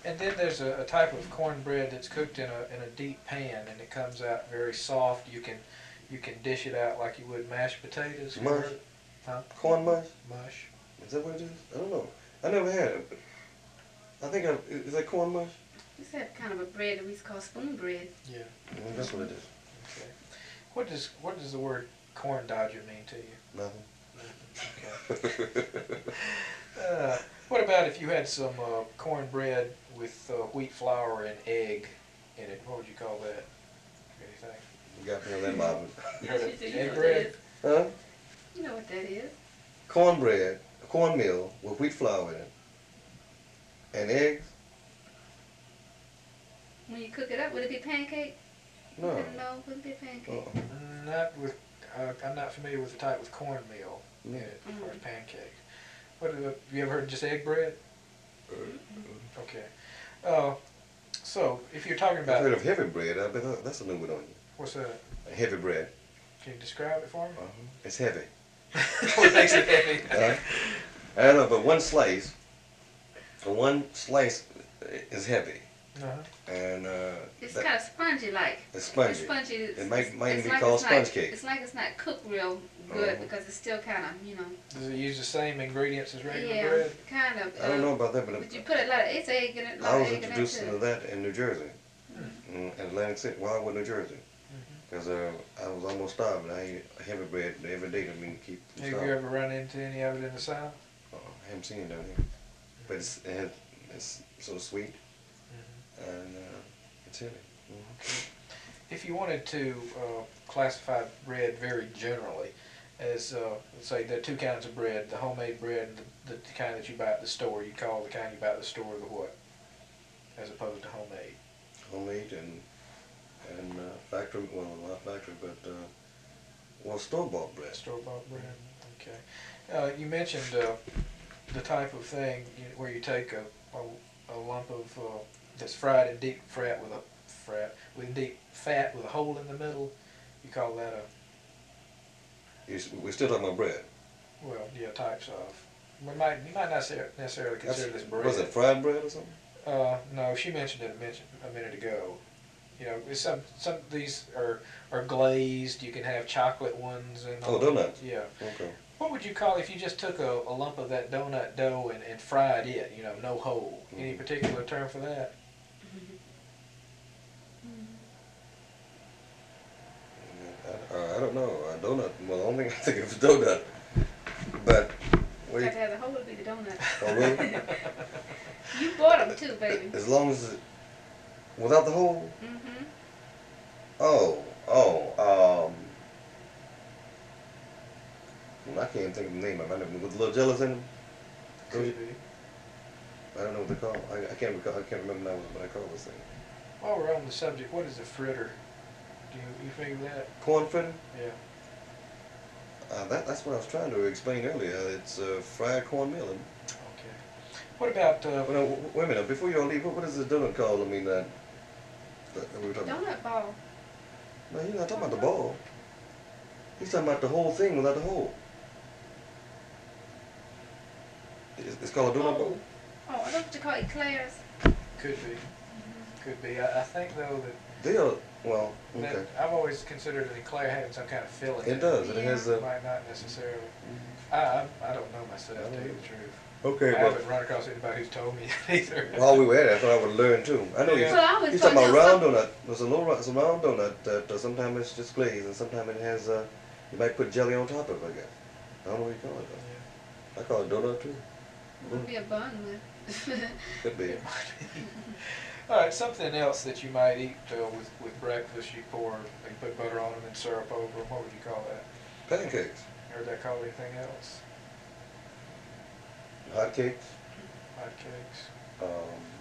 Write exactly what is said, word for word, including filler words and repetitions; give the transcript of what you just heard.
And then there's a, a type of cornbread that's cooked in a in a deep pan, and it comes out very soft. You can you can dish it out like you would mashed potatoes. Mush? Huh? Corn mush? Mush. Is that what it is? I don't know. I never had it. But I think I, is that corn mush? It's that kind of a bread that we used to call spoon bread. Yeah. Mm, that's what it is. Okay. What does what does the word corn dodger mean to you? Nothing. Okay. uh, what about if you had some uh, cornbread with uh, wheat flour and egg in it? What would you call that? Anything? You got me on that, Marvin. You heard You of know egg what bread? that Huh? You know what that is? Cornbread, cornmeal with wheat flour in it, and eggs. When you cook it up, would it be pancake? No. No, wouldn't be pancake. Uh-uh. Not with. Uh, I'm not familiar with the type with cornmeal in Mm. it or Mm. pancake. What have you ever heard of just egg bread? Uh, Okay. Uh, so if you're talking I've about heard of heavy bread. I bet that- that's a new one on you. what's that? Heavy bread. Can you describe it for me? Uh-huh. It's heavy. What makes it heavy? Uh, I don't know, but one slice, one slice is heavy, Uh-huh. and uh, It's that- kind of spongy like. it's spongy. It's spongy. It's, It might- it's, might it's be like called it's not- sponge cake. It's like it's not cooked real good Uh-huh. because it's still kind of, you know. Does it use the same ingredients as regular Yeah, bread? kind of. I don't uh, know about that, but But you put a lot of it's egg in it. A lot I of was egg in that introduced too. to that in New Jersey, Hmm. in Atlantic City, Wildwood, New Jersey, because uh, I was almost starved, and I ate heavy bread every day to mean keep from Have you starving. ever run into any of it in the South? Uh, I haven't seen it down here, but it's, it has, it's so sweet, and uh, it's heavy. Mhm. If you wanted to uh, classify bread very generally, as uh, let's say there are two kinds of bread: the homemade bread and the, the kind that you buy at the store. You call the kind you buy at the store the what, as opposed to homemade. Homemade and and uh, factory, well, not factory, but uh, well, store-bought bread. Store bought bread. Okay. Uh, you mentioned uh, the type of thing you, where you take a, a, a lump of uh, that's fried in deep fat with a fat with deep fat with a hole in the middle. You call that a You s- We're still talking about bread. well, yeah, types of. We might you might not necessar- necessarily consider this bread. Was it fried bread or something? Uh, no, she mentioned it a, mention, a minute ago. You know, it's some some of these are are glazed. You can have chocolate ones and Oh, all- donuts. Yeah. Okay. What would you call if you just took a, a lump of that donut dough and, and fried it? You know, no hole. Any Mhm. particular term for that? I, uh, I don't know. A donut. Well, the only thing I think of is donut. But what do Got you, to have the hole to be the donut. oh, really? You bought them too, baby. As long as it, without the hole. Mm-hmm. Oh, oh. Um. I can't think of the name of it. I never, with little jellies in them. Could be. I don't know what they call. I, I can't recall. I can't remember now what I call this thing. While we're on the subject, what is a fritter? Do you, you familiar with that? Corn fritter. Yeah. Uh, that, that's what I was trying to explain earlier. It's uh, fried cornmeal. And, Okay. What about uh, well, no, wait a minute. Before you all leave, what, what is the donut called? I mean, that, that, that we were talking about. Donut ball. No, he's not talking about the ball. He's talking about the whole thing without the hole. It's, it's called a donut Oh. ball. Oh, I know what you call eclairs. could be, could be. I, I think though that, They are, well, that okay. I've always considered an eclair having some kind of filling. It in does. It Yeah. has It a. might not necessarily. I, I I don't know myself, to tell you the truth. Okay, I well, haven't run across anybody who's told me either. while we were at it, I thought I would learn too. I know Yeah. he's, Well, I always he's thought talking about there was round some- donut. There's a little, ro- it's a round donut that uh, sometimes it's just glazed and sometimes it has, uh, you might put jelly on top of it, I guess. I don't know what you call it though. I call it donut too. It would be a bun with. Could be. All right, something else that you might eat uh, with with breakfast. You pour, you put butter on them and syrup over them. What would you call that? Pancakes, Heard that called anything else? hot cakes, Hot cakes. um,